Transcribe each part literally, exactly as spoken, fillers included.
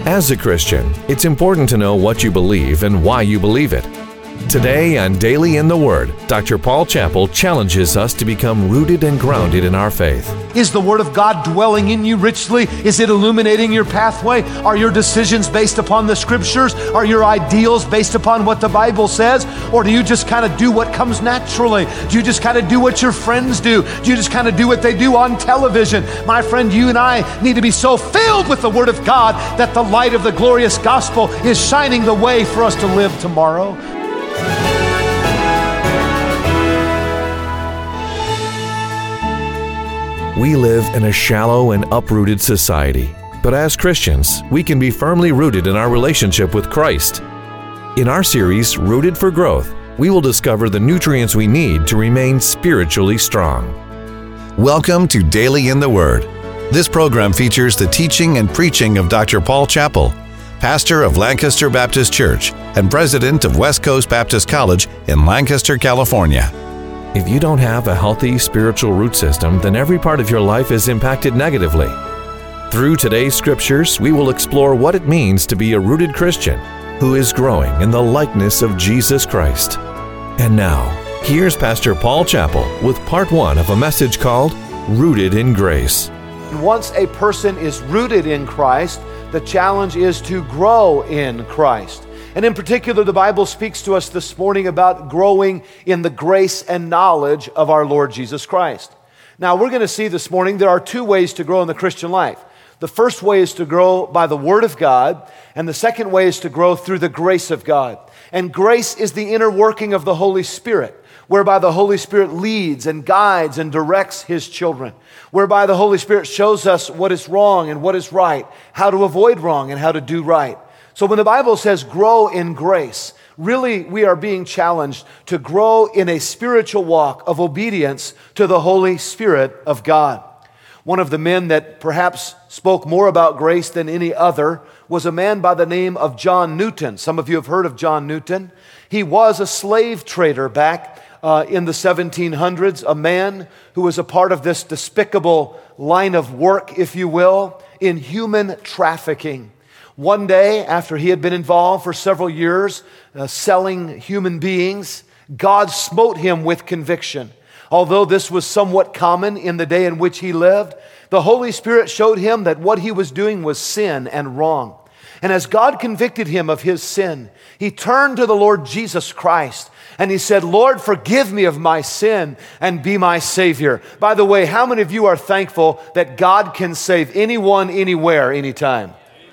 As a Christian, it's important to know what you believe and why you believe it. Today on Daily in the Word, Doctor Paul Chappell challenges us to become rooted and grounded in our faith. Is the Word of God dwelling in you richly? Is it illuminating your pathway? Are your decisions based upon the Scriptures? Are your ideals based upon what the Bible says? Or do you just kind of do what comes naturally? Do you just kind of do what your friends do? Do you just kind of do what they do on television? My friend, you and I need to be so filled with the Word of God that the light of the glorious gospel is shining the way for us to live tomorrow. We live in a shallow and uprooted society, but as Christians, we can be firmly rooted in our relationship with Christ. In our series, Rooted for Growth, we will discover the nutrients we need to remain spiritually strong. Welcome to Daily in the Word. This program features the teaching and preaching of Doctor Paul Chappell, pastor of Lancaster Baptist Church and president of West Coast Baptist College in Lancaster, California. If you don't have a healthy spiritual root system, then every part of your life is impacted negatively. Through today's scriptures, we will explore what it means to be a rooted Christian who is growing in the likeness of Jesus Christ. And now, here's Pastor Paul Chappell with part one of a message called Rooted in Grace. Once a person is rooted in Christ, the challenge is to grow in Christ. And in particular, the Bible speaks to us this morning about growing in the grace and knowledge of our Lord Jesus Christ. Now, we're going to see this morning there are two ways to grow in the Christian life. The first way is to grow by the Word of God, and the second way is to grow through the grace of God. And grace is the inner working of the Holy Spirit, whereby the Holy Spirit leads and guides and directs His children, whereby the Holy Spirit shows us what is wrong and what is right, how to avoid wrong and how to do right. So when the Bible says grow in grace, really we are being challenged to grow in a spiritual walk of obedience to the Holy Spirit of God. One of the men that perhaps spoke more about grace than any other was a man by the name of John Newton. Some of you have heard of John Newton. He was a slave trader back uh, in the seventeen hundreds, a man who was a part of this despicable line of work, if you will, in human trafficking. One day, after he had been involved for several years uh, selling human beings, God smote him with conviction. Although this was somewhat common in the day in which he lived, the Holy Spirit showed him that what he was doing was sin and wrong. And as God convicted him of his sin, he turned to the Lord Jesus Christ and he said, "Lord, forgive me of my sin and be my Savior." By the way, how many of you are thankful that God can save anyone, anywhere, anytime?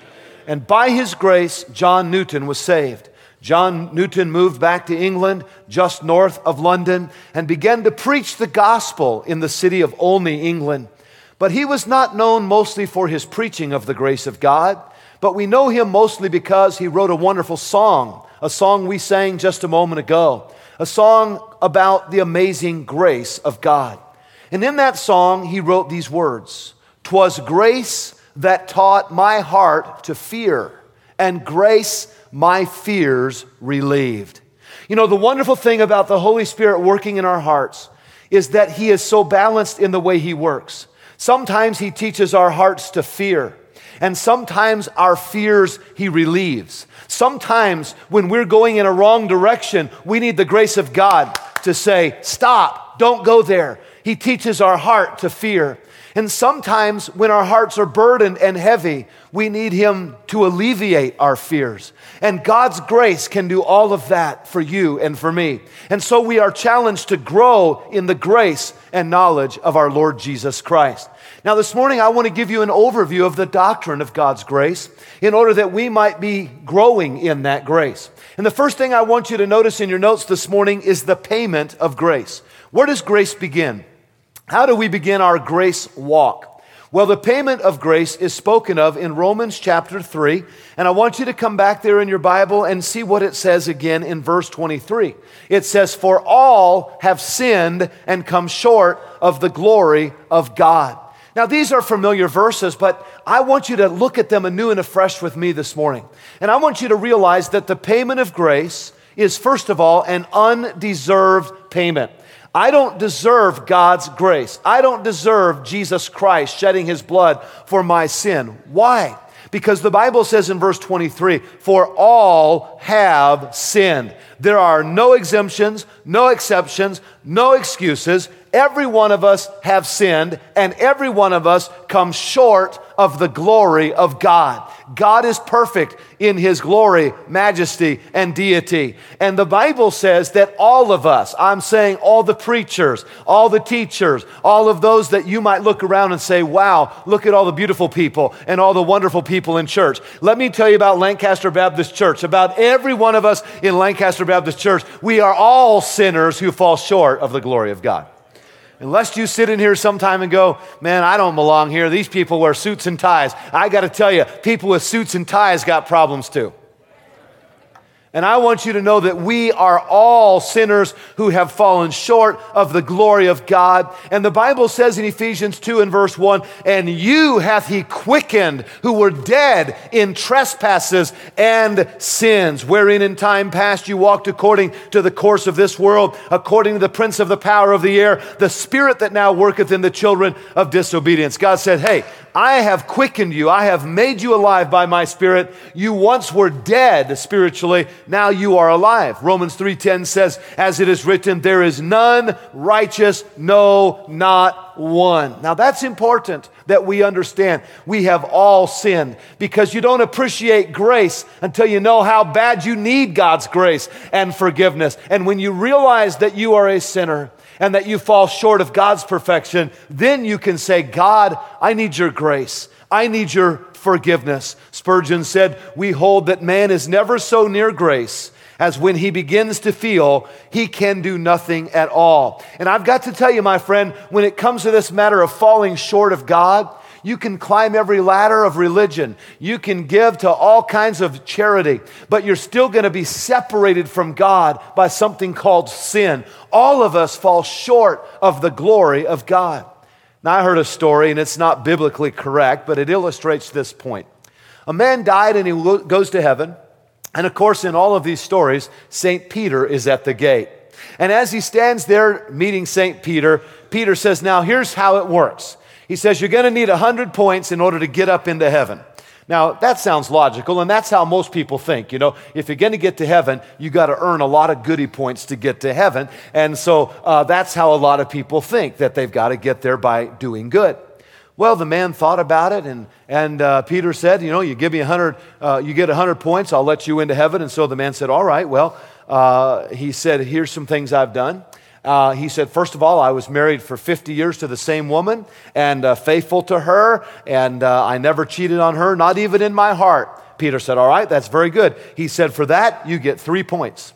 And by His grace, John Newton was saved. John Newton moved back to England, just north of London, and began to preach the gospel in the city of Olney, England. But he was not known mostly for his preaching of the grace of God, but we know him mostly because he wrote a wonderful song, a song we sang just a moment ago, a song about the amazing grace of God. And in that song, he wrote these words, "'Twas grace that taught my heart to fear, and grace my fears relieved." You know, the wonderful thing about the Holy Spirit working in our hearts is that He is so balanced in the way He works. Sometimes He teaches our hearts to fear, and sometimes our fears He relieves. Sometimes when we're going in a wrong direction, we need the grace of God to say, "Stop, don't go there." He teaches our heart to fear. And sometimes when our hearts are burdened and heavy, we need Him to alleviate our fears. And God's grace can do all of that for you and for me. And so we are challenged to grow in the grace and knowledge of our Lord Jesus Christ. Now this morning I want to give you an overview of the doctrine of God's grace in order that we might be growing in that grace. And the first thing I want you to notice in your notes this morning is the payment of grace. Where does grace begin? How do we begin our grace walk? Well, the payment of grace is spoken of in Romans chapter three, and I want you to come back there in your Bible and see what it says again in verse twenty-three. It says, "For all have sinned and come short of the glory of God." Now, these are familiar verses, but I want you to look at them anew and afresh with me this morning. And I want you to realize that the payment of grace is, first of all, an undeserved payment. I don't deserve God's grace. I don't deserve Jesus Christ shedding His blood for my sin. Why? Because the Bible says in verse twenty-three, for all have sinned. There are no exemptions, no exceptions, no excuses. Every one of us have sinned, and every one of us comes short of the glory of God. God is perfect in His glory, majesty, and deity. And the Bible says that all of us, I'm saying all the preachers, all the teachers, all of those that you might look around and say, wow, look at all the beautiful people and all the wonderful people in church. Let me tell you about Lancaster Baptist Church. About every one of us in Lancaster Baptist Church, we are all sinners who fall short of the glory of God. Unless you sit in here sometime and go, man, I don't belong here. These people wear suits and ties. I got to tell you, people with suits and ties got problems too. And I want you to know that we are all sinners who have fallen short of the glory of God. And the Bible says in Ephesians two and verse one, and you hath He quickened who were dead in trespasses and sins, wherein in time past you walked according to the course of this world, according to the prince of the power of the air, the spirit that now worketh in the children of disobedience. God said, hey, I have quickened you. I have made you alive by my Spirit. You once were dead spiritually. Now you are alive. Romans three ten says, as it is written, there is none righteous, no, not one. Now that's important that we understand. We have all sinned because you don't appreciate grace until you know how bad you need God's grace and forgiveness. And when you realize that you are a sinner, and that you fall short of God's perfection, then you can say, God, I need your grace. I need your forgiveness. Spurgeon said, we hold that man is never so near grace as when he begins to feel he can do nothing at all. And I've got to tell you, my friend, when it comes to this matter of falling short of God, you can climb every ladder of religion. You can give to all kinds of charity, but you're still going to be separated from God by something called sin. All of us fall short of the glory of God. Now, I heard a story, and it's not biblically correct, but it illustrates this point. A man died, and he goes to heaven. And of course, in all of these stories, Saint Peter is at the gate. And as he stands there meeting Saint Peter, Peter says, now here's how it works. He says, you're going to need one hundred points in order to get up into heaven. Now, that sounds logical, and that's how most people think. You know, if you're going to get to heaven, you got to earn a lot of goodie points to get to heaven. And so uh, that's how a lot of people think, that they've got to get there by doing good. Well, the man thought about it, and and uh, Peter said, you know, you give me a hundred, uh, you get a hundred points, I'll let you into heaven. And so the man said, all right. Well, uh, he said, here's some things I've done. Uh, he said, first of all, I was married for fifty years to the same woman and uh, faithful to her, and uh, I never cheated on her, not even in my heart. Peter said, all right, that's very good. He said, for that, you get three points.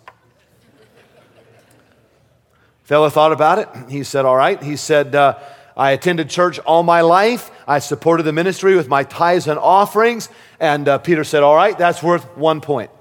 Fella thought about it. He said, all right. He said, uh, I attended church all my life. I supported the ministry with my tithes and offerings. And uh, Peter said, all right, that's worth one point.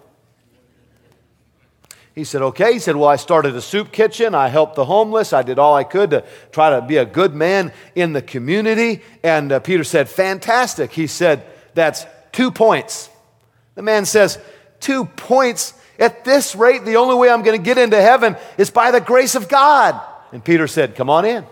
He said, okay. He said, well, I started a soup kitchen. I helped the homeless. I did all I could to try to be a good man in the community. And uh, Peter said, fantastic. He said, that's two points. The man says, two points? At this rate, the only way I'm going to get into heaven is by the grace of God. And Peter said, come on in.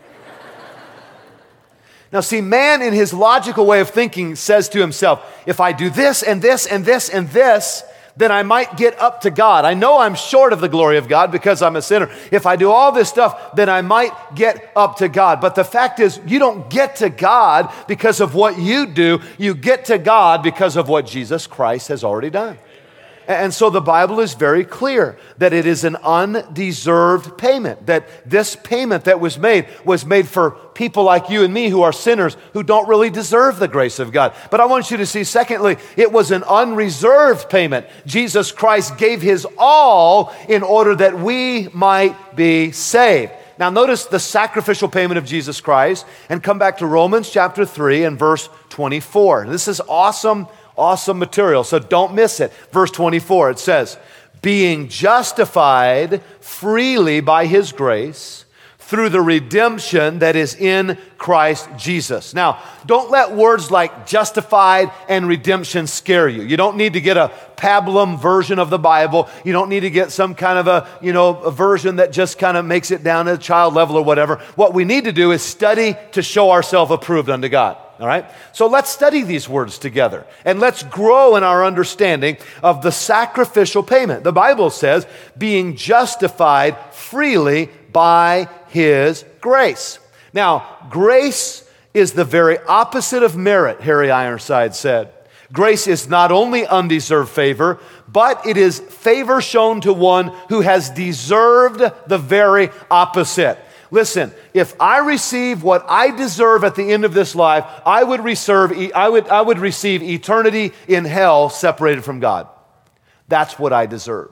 Now, see, man in his logical way of thinking says to himself, if I do this and this and this and this, then I might get up to God. I know I'm short of the glory of God because I'm a sinner. If I do all this stuff, then I might get up to God. But the fact is, you don't get to God because of what you do. You get to God because of what Jesus Christ has already done. And so the Bible is very clear that it is an undeserved payment, that this payment that was made was made for people like you and me who are sinners who don't really deserve the grace of God. But I want you to see, secondly, it was an unreserved payment. Jesus Christ gave His all in order that we might be saved. Now notice the sacrificial payment of Jesus Christ and come back to Romans chapter three and verse twenty-four. This is awesome Awesome material, so don't miss it. Verse twenty-four, it says, being justified freely by His grace through the redemption that is in Christ Jesus. Now, don't let words like justified and redemption scare you. You don't need to get a pablum version of the Bible. You don't need to get some kind of a, you know, a version that just kind of makes it down to child level or whatever. What we need to do is study to show ourselves approved unto God. all right? So let's study these words together, and let's grow in our understanding of the sacrificial payment. The Bible says, being justified freely by His grace. Now, grace is the very opposite of merit, Harry Ironside said. Grace is not only undeserved favor, but it is favor shown to one who has deserved the very opposite. Listen, if I receive what I deserve at the end of this life, I would receive, I would, I would receive eternity in hell separated from God. That's what I deserve.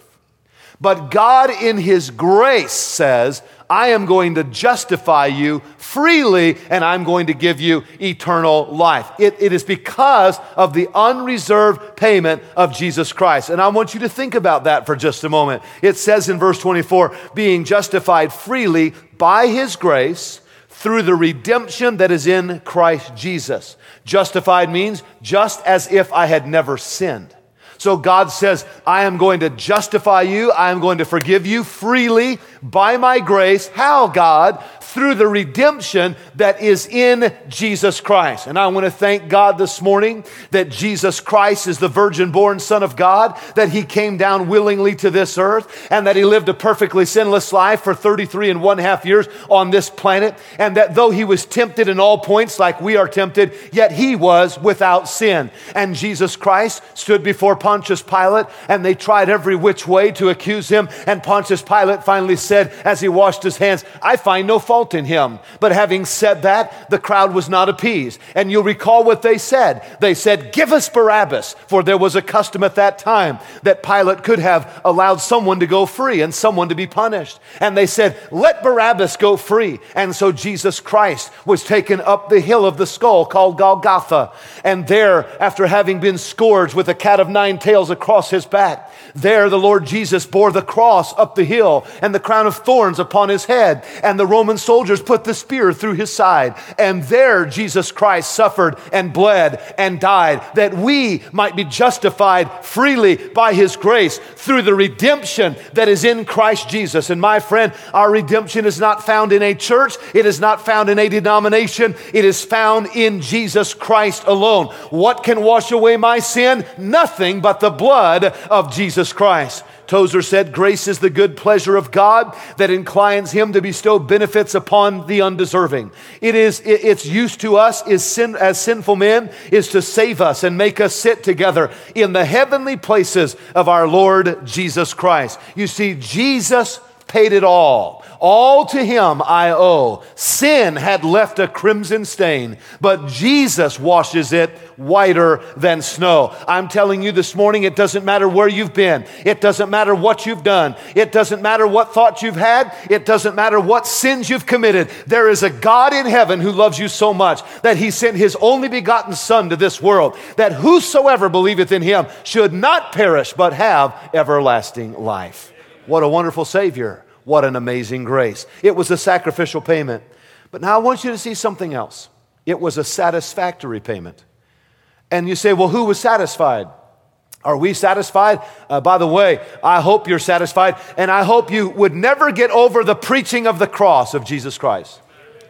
But God in His grace says, I am going to justify you freely, and I'm going to give you eternal life. It, it is because of the unreserved payment of Jesus Christ. And I want you to think about that for just a moment. It says in verse twenty-four, being justified freely by His grace through the redemption that is in Christ Jesus. Justified means just as if I had never sinned. So God says, I am going to justify you. I am going to forgive you freely by my grace. How, God? Through the redemption that is in Jesus Christ. And I want to thank God this morning that Jesus Christ is the virgin-born Son of God, that He came down willingly to this earth, and that He lived a perfectly sinless life for thirty-three and one half years on this planet, and that though He was tempted in all points like we are tempted, yet He was without sin. And Jesus Christ stood before Pontius Pilate, and they tried every which way to accuse Him, and Pontius Pilate finally said, as he washed his hands, I find no fault in Him. But having said that, the crowd was not appeased. And you'll recall what they said. They said, give us Barabbas, for there was a custom at that time that Pilate could have allowed someone to go free and someone to be punished. And they said, let Barabbas go free. And so Jesus Christ was taken up the hill of the skull called Golgotha. And there, after having been scourged with a cat of nine tails across His back, there the Lord Jesus bore the cross up the hill and the crown of thorns upon His head. And the Roman soldiers put the spear through His side. And there Jesus Christ suffered and bled and died, that we might be justified freely by His grace through the redemption that is in Christ Jesus. And my friend, our redemption is not found in a church. It is not found in a denomination. It is found in Jesus Christ alone. What can wash away my sin? Nothing but the blood of Jesus Christ. Tozer said, grace is the good pleasure of God that inclines Him to bestow benefits upon the undeserving. It is, it, its use to us is sin, as sinful men is to save us and make us sit together in the heavenly places of our Lord Jesus Christ. You see, Jesus paid it all. All to Him I owe. Sin had left a crimson stain, but Jesus washes it whiter than snow. I'm telling you this morning, it doesn't matter where you've been. It doesn't matter what you've done. It doesn't matter what thoughts you've had. It doesn't matter what sins you've committed. There is a God in heaven who loves you so much that He sent His only begotten Son to this world, that whosoever believeth in Him should not perish, but have everlasting life. What a wonderful Savior. What an amazing grace. It was a sacrificial payment. But now I want you to see something else. It was a satisfactory payment. And you say, well, who was satisfied? Are we satisfied? Uh, by the way, I hope you're satisfied, and I hope you would never get over the preaching of the cross of Jesus Christ.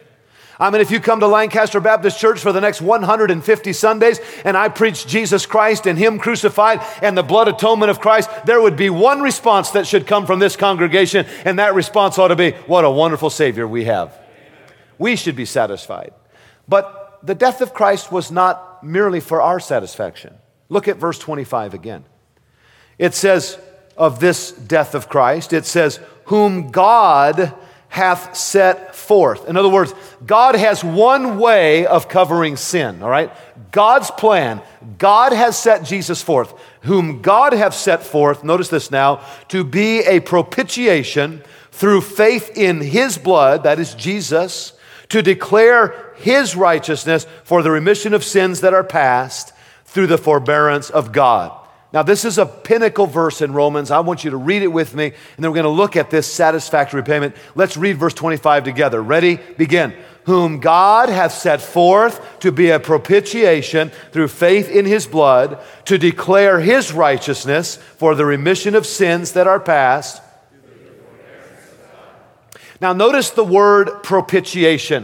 I mean, if you come to Lancaster Baptist Church for the next one hundred fifty Sundays and I preach Jesus Christ and Him crucified and the blood atonement of Christ, there would be one response that should come from this congregation, and that response ought to be, what a wonderful Savior we have. We should be satisfied. But the death of Christ was not merely for our satisfaction. Look at verse twenty-five again. It says of this death of Christ, it says, whom God hath set forth. In other words, God has one way of covering sin, all right? God's plan. God has set Jesus forth, whom God hath set forth, notice this now, to be a propitiation through faith in His blood, that is Jesus, to declare His righteousness for the remission of sins that are past through the forbearance of God. Now, this is a pinnacle verse in Romans. I want you to read it with me, and then we're going to look at this satisfactory payment. Let's read verse twenty-five together. Ready? Begin. Whom God hath set forth to be a propitiation through faith in His blood, to declare His righteousness for the remission of sins that are past. Now, notice the word propitiation.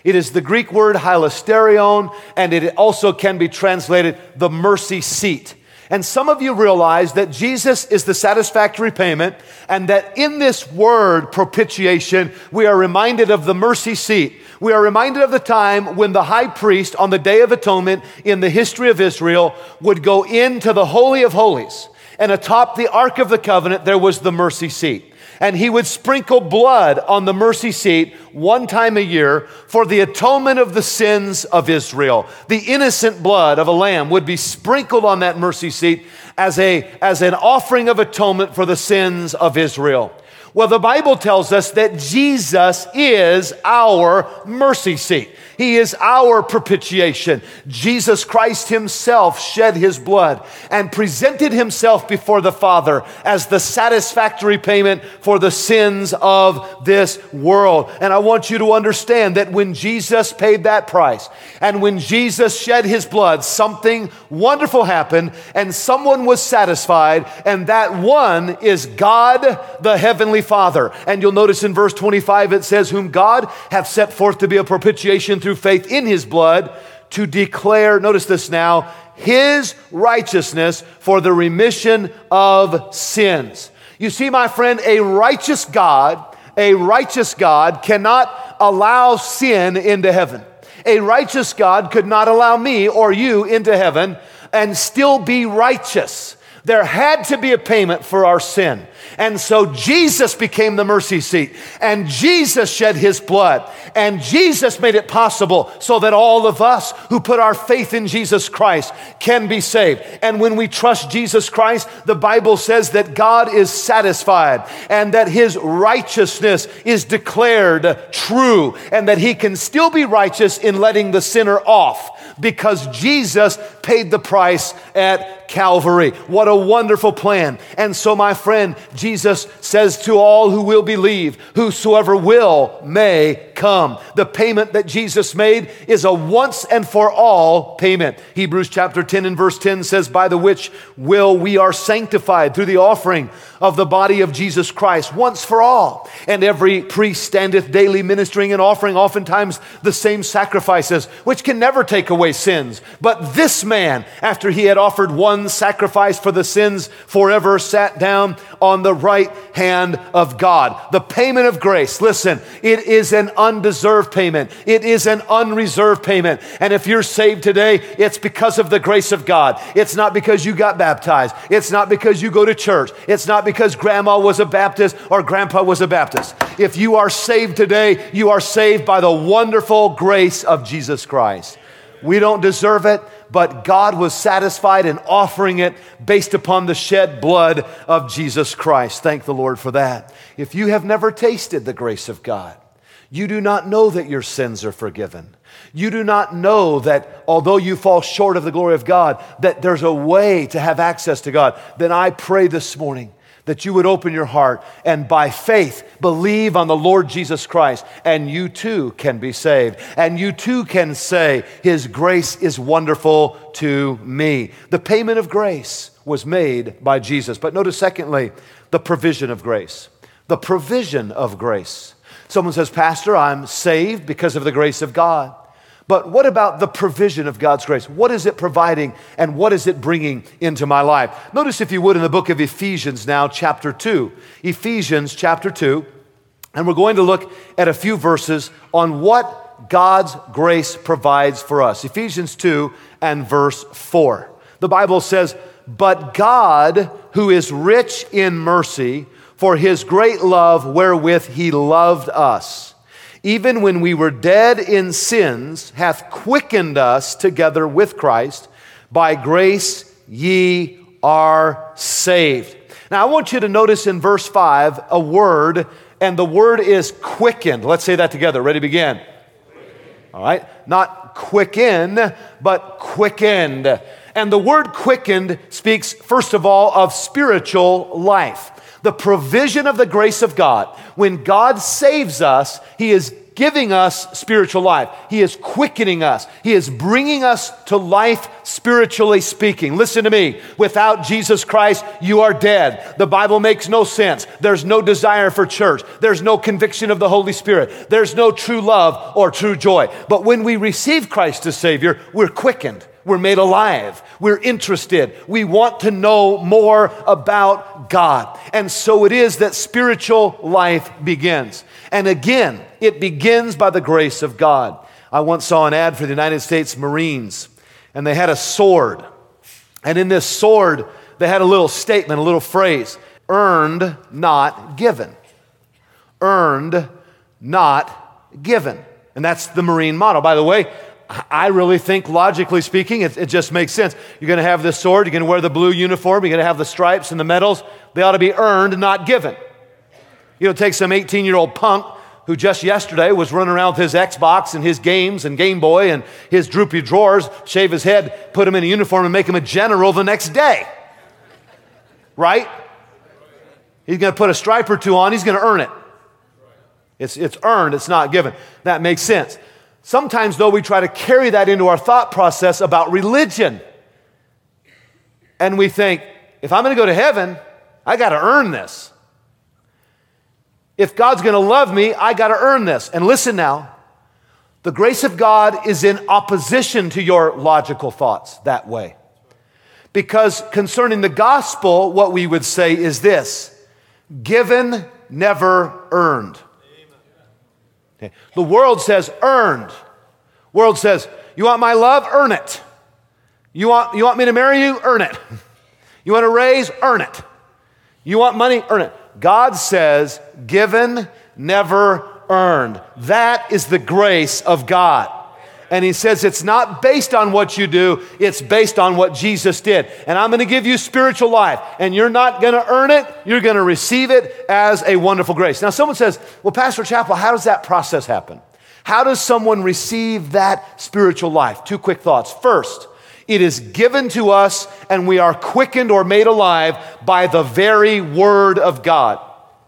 It is the Greek word hilasterion, and it also can be translated the mercy seat. And some of you realize that Jesus is the satisfactory payment, and that in this word propitiation, we are reminded of the mercy seat. We are reminded of the time when the high priest on the Day of Atonement in the history of Israel would go into the Holy of Holies, and atop the Ark of the Covenant there was the mercy seat. And he would sprinkle blood on the mercy seat one time a year for the atonement of the sins of Israel. The innocent blood of a lamb would be sprinkled on that mercy seat as a, as an offering of atonement for the sins of Israel. Well, the Bible tells us that Jesus is our mercy seat. He is our propitiation. Jesus Christ himself shed his blood and presented himself before the Father as the satisfactory payment for the sins of this world. And I want you to understand that when Jesus paid that price and when Jesus shed his blood, something wonderful happened and someone was satisfied, and that one is God, the Heavenly Father. And you'll notice in verse twenty-five it says, whom God hath set forth to be a propitiation through faith in his blood, to declare, notice this now, his righteousness for the remission of sins. You see, my friend, a righteous God, a righteous God cannot allow sin into heaven. A righteous God could not allow me or you into heaven and still be righteous. There had to be a payment for our sin. And so Jesus became the mercy seat, and Jesus shed his blood, and Jesus made it possible so that all of us who put our faith in Jesus Christ can be saved. And when we trust Jesus Christ, the Bible says that God is satisfied and that his righteousness is declared true, and that he can still be righteous in letting the sinner off because Jesus paid the price at Calvary. What a wonderful plan. And so, my friend, Jesus says to all who will believe, whosoever will may come. The payment that Jesus made is a once and for all payment. Hebrews chapter ten and verse ten says, by the which will we are sanctified through the offering of the body of Jesus Christ once for all. And every priest standeth daily ministering and offering oftentimes the same sacrifices, which can never take away sins. But this man, after he had offered one sacrifice for the sins forever, sat down on the right hand of God. The payment of grace, listen, it is an undeserved payment. It is an unreserved payment. And if you're saved today, it's because of the grace of God. It's not because you got baptized. It's not because you go to church. It's not because grandma was a Baptist or grandpa was a Baptist. If you are saved today, you are saved by the wonderful grace of Jesus Christ. We don't deserve it, but God was satisfied in offering it based upon the shed blood of Jesus Christ. Thank the Lord for that. If you have never tasted the grace of God, you do not know that your sins are forgiven. You do not know that although you fall short of the glory of God, that there's a way to have access to God. Then I pray this morning that you would open your heart and by faith believe on the Lord Jesus Christ, and you too can be saved. And you too can say, his grace is wonderful to me. The payment of grace was made by Jesus. But notice secondly, the provision of grace. The provision of grace. Someone says, Pastor, I'm saved because of the grace of God. But what about the provision of God's grace? What is it providing and what is it bringing into my life? Notice, if you would, in the book of Ephesians now, chapter two. Ephesians chapter two. And we're going to look at a few verses on what God's grace provides for us. Ephesians two and verse four. The Bible says, but God, who is rich in mercy, for his great love wherewith he loved us, even when we were dead in sins, hath quickened us together with Christ. By grace ye are saved. Now I want you to notice in verse five a word, and the word is quickened. Let's say that together. Ready, begin. All right. Not quicken, but quickened. And the word quickened speaks, first of all, of spiritual life. The provision of the grace of God. When God saves us, he is giving us spiritual life. He is quickening us. He is bringing us to life, spiritually speaking. Listen to me. Without Jesus Christ, you are dead. The Bible makes no sense. There's no desire for church. There's no conviction of the Holy Spirit. There's no true love or true joy. But when we receive Christ as Savior, we're quickened. We're made alive. We're interested. We want to know more about God. And so it is that spiritual life begins. And again, it begins by the grace of God. I once saw an ad for the United States Marines, and they had a sword. And in this sword, they had a little statement, a little phrase, earned, not given. Earned, not given. And that's the Marine motto. By the way, I really think, logically speaking, it, it just makes sense. You're going to have this sword, you're going to wear the blue uniform, you're going to have the stripes and the medals. They ought to be earned, not given. You know, take some eighteen-year-old punk who just yesterday was running around with his Xbox and his games and Game Boy and his droopy drawers, shave his head, put him in a uniform and make him a general the next day. Right? He's going to put a stripe or two on, he's going to earn it. It's, it's earned, it's not given. That makes sense. Sometimes, though, we try to carry that into our thought process about religion. And we think, if I'm going to go to heaven, I got to earn this. If God's going to love me, I got to earn this. And listen now, the grace of God is in opposition to your logical thoughts that way. Because concerning the gospel, what we would say is this: given, never earned. Okay. The world says earned. World says, you want my love? Earn it. You want, you want me to marry you? Earn it. You want a raise? Earn it. You want money? Earn it. God says, given, never earned. That is the grace of God. And he says it's not based on what you do, it's based on what Jesus did. And I'm going to give you spiritual life, and you're not going to earn it, you're going to receive it as a wonderful grace. Now someone says, well, Pastor Chappell, how does that process happen? How does someone receive that spiritual life? Two quick thoughts. First, it is given to us, and we are quickened or made alive by the very Word of God.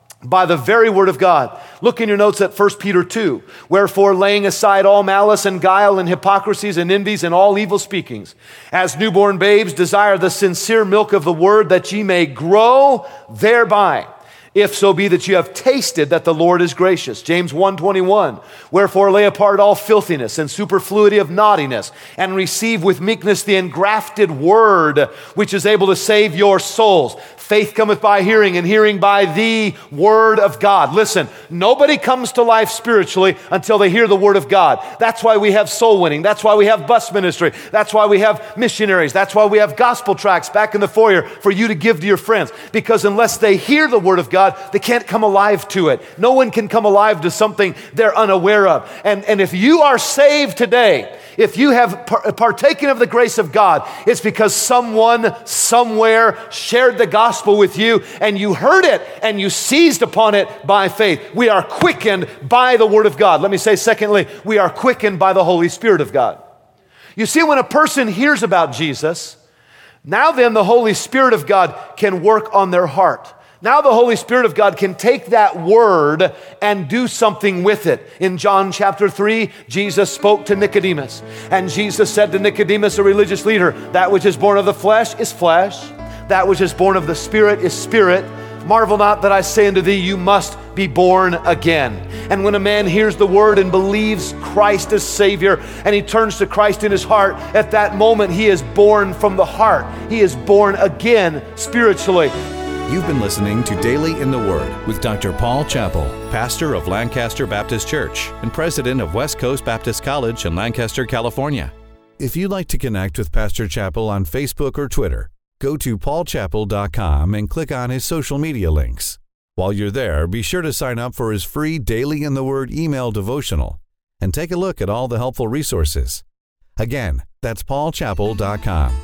By the very Word of God. Look in your notes at First Peter two. Wherefore, laying aside all malice and guile and hypocrisies and envies and all evil speakings, as newborn babes desire the sincere milk of the Word, that ye may grow thereby. If so be that you have tasted that the Lord is gracious. James one twenty-one. Wherefore lay apart all filthiness and superfluity of naughtiness, and receive with meekness the engrafted word, which is able to save your souls. Faith cometh by hearing, and hearing by the Word of God. Listen, nobody comes to life spiritually until they hear the Word of God. That's why we have soul winning. That's why we have bus ministry. That's why we have missionaries. That's why we have gospel tracts back in the foyer for you to give to your friends. Because unless they hear the Word of God, they can't come alive to it. No one can come alive to something they're unaware of. And, and if you are saved today, if you have par- partaken of the grace of God, it's because someone somewhere shared the gospel with you, and you heard it and you seized upon it by faith. We are quickened by the Word of God. Let me say secondly, we are quickened by the Holy Spirit of God. You see, when a person hears about Jesus, now then the Holy Spirit of God can work on their heart. Now the Holy Spirit of God can take that word and do something with it. In John chapter three, Jesus spoke to Nicodemus. And Jesus said to Nicodemus, a religious leader, that which is born of the flesh is flesh. That which is born of the Spirit is spirit. Marvel not that I say unto thee, you must be born again. And when a man hears the word and believes Christ as Savior, and he turns to Christ in his heart, at that moment he is born from the heart. He is born again spiritually. You've been listening to Daily in the Word with Doctor Paul Chappell, pastor of Lancaster Baptist Church and president of West Coast Baptist College in Lancaster, California. If you'd like to connect with Pastor Chappell on Facebook or Twitter, go to paul chappell dot com and click on his social media links. While you're there, be sure to sign up for his free Daily in the Word email devotional and take a look at all the helpful resources. Again, that's paul chappell dot com.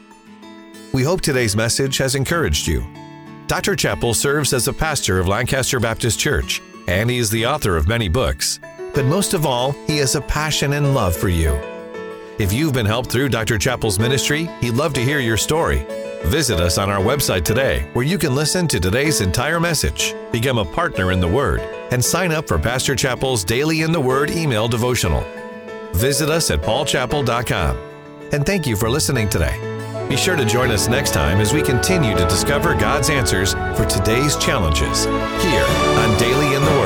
We hope today's message has encouraged you. Doctor Chappell serves as a pastor of Lancaster Baptist Church, and he is the author of many books. But most of all, he has a passion and love for you. If you've been helped through Doctor Chappell's ministry, he'd love to hear your story. Visit us on our website today, where you can listen to today's entire message, become a partner in the Word, and sign up for Pastor Chappell's Daily in the Word email devotional. Visit us at paul chappell dot com. And thank you for listening today. Be sure to join us next time as we continue to discover God's answers for today's challenges here on Daily in the Word.